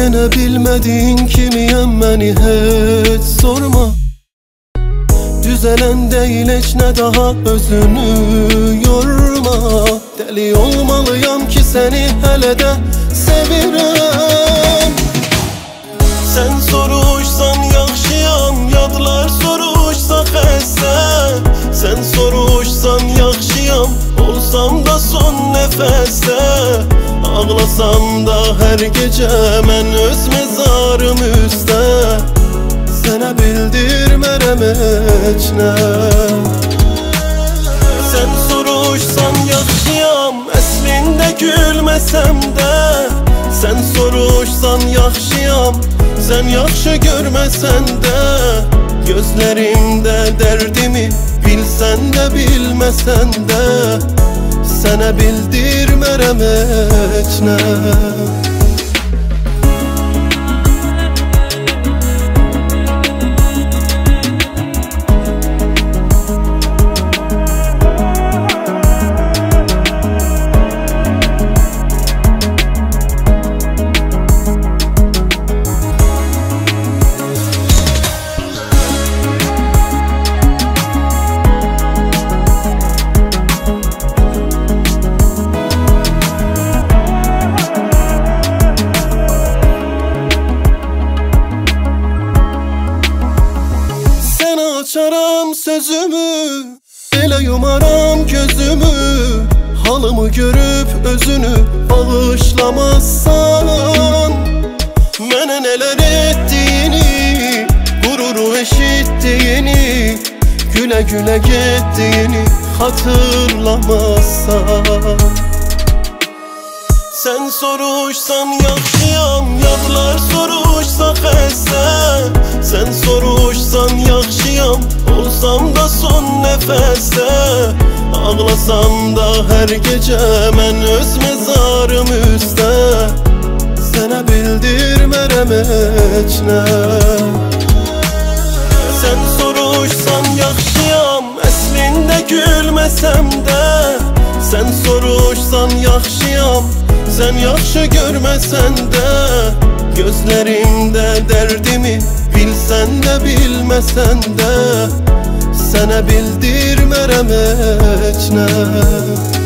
Sene bilmediğin kimiyem beni hiç sorma. Düzelen değil hiç ne daha özünü yorma. Deli olmalıyam ki seni hele de sevirəm. Sen soruşsan yaxşıyam, yadlar soruşsa xəstə. Sen soruşsan yaxşıyam, olsam da son nəfəsdə. Ağlasam da her gece mən öz mezarım üstə. Sənə bildirmərəm heç nə. Sen soruşsan yaxşıyam, əslində gülməsəm də. Sen soruşsan yaxşıyam, sen yaxşı görməsən də. Gözlərimdə dərdimi bilsən də bilməsən də. Sənə bildirmərəm heç nə. Açaram sözümü, elə yumaram gözümü. Halımı görüp özünü bağışlamazsan. Mənə neler ettiğini, gururu eşittiğini, güle güle gittiğini hatırlamazsan. Sen soruşsan yaxşıyam, yadlar soruşsa xəstə. Sen soruşsan yaxşıyam, olsam da son nəfəsdə. Ağlasam da her gece mən öz mezarım üstə. Sənə bildirmərəm heç nə. Sen soruşsan yaxşıyam, əslində gülməsəm də. Sen soruşsan yaxşıyam, sen yaxşı görməsən də. Gözlərimdə dərdimi bilsən də bilməsən də. Sənə bildirmərəm heç nə.